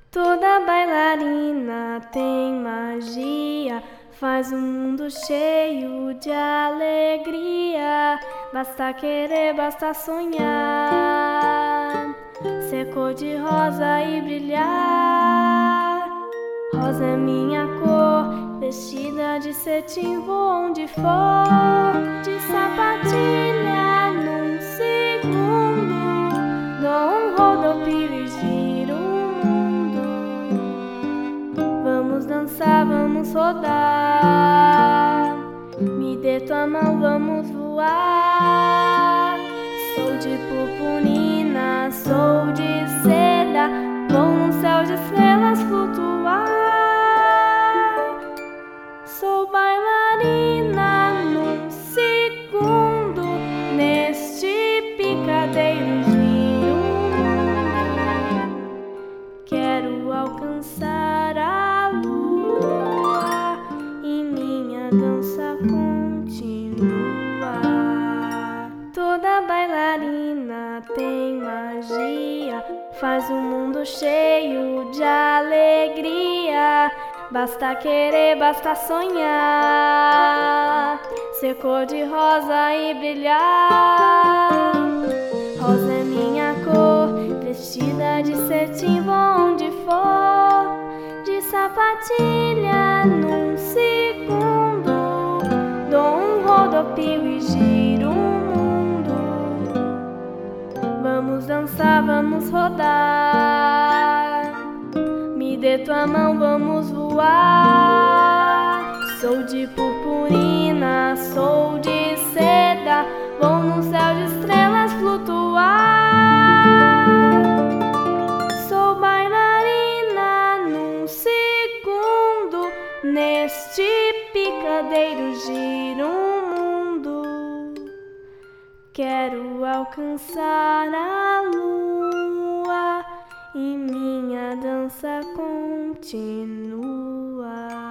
Toda bailarina tem magia, faz um mundo cheio de alegria. Basta querer, basta sonhar, ser cor-de-rosa e brilhar. Rosa é minha cor, vestida de cetim, vou onde for, de sapatilha num segundo. Dou um rodopio e giro o mundo. Vamos dançar, vamos rodar, me dê tua mão, vamos voar. Sou de purpurina, sou de seda, vou num céu de estrelas flutuar. Sou bailarina num segundo, neste picadeiro giro o mundo. Quero alcançar a lua e minha dança continua. Toda bailarina tem magia, faz um mundo cheio de alegria. Basta querer, basta sonhar, ser cor-de-rosa e brilhar. Rosa é minha cor, vestida de cetim, vou onde for, de sapatilha num segundo. Dou um rodopio e giro o mundo. Vamos dançar, vamos rodar, me dê tua mão, vamos voar. Sou de purpurina, sou de seda, vou num céu de estrelas flutuar. Sou bailarina num segundo, neste picadeiro giro o mundo. Quero alcançar a lua e minha dança continua.